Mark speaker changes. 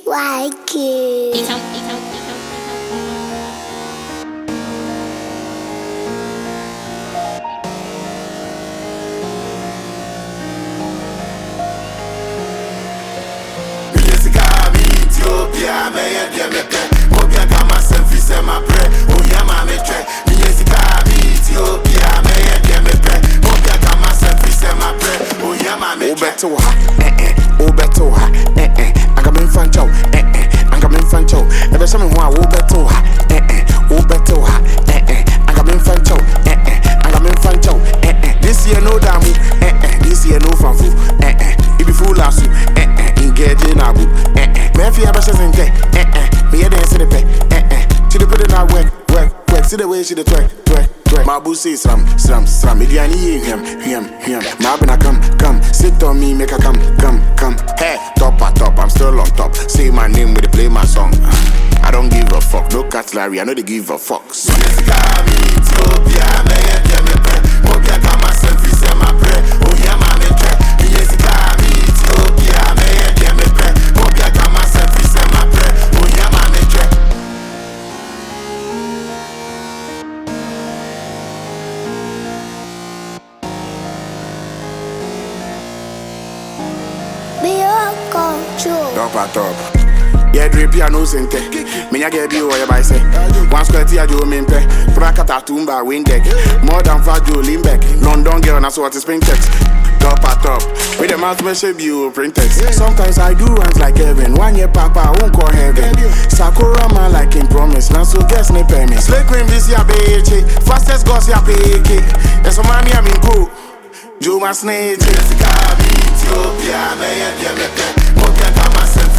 Speaker 1: TYK.
Speaker 2: Ethiopia, Mobia Gama Senfise ma pre, Oyama me tre, Ethiopia, Mobia Gama Senfise ma pre, Oyama me tre. Obetoha, Angamin Fancho, Angamin Fancho, ever some who are Obetoha, Angamin Fancho, Angamin Fancho, this year no damu, this year no fanfu, it be full lasso, engage in abu, Murphy Abashes and gay, me a dance in the pay, she the put in our work, see the way she the twerk. My boo say sram, Mediani him. Mabina come, sit on me, make a come. Hey, top, I'm still on top. Say my name when they play my song. I don't give a fuck, no cutlery, I know they give a fuck. Top. Yeah, drip piano center. Me a get you or by say. One square tea you mean pay. Prakata tumba windeck. More than Fajo Limbeck. London girl, that's what is spring text. Top. With the mouth measure you print text. Sometimes I do runs like heaven. 1 year papa won't call heaven. Sakura man like in promise. Now so guess ne pay me. Slay cream this ya beche. Fastest goss ya peke. Yes, so mommy I'm in cool. Juma snake. Ethiopia, Mobia Gama Senfise.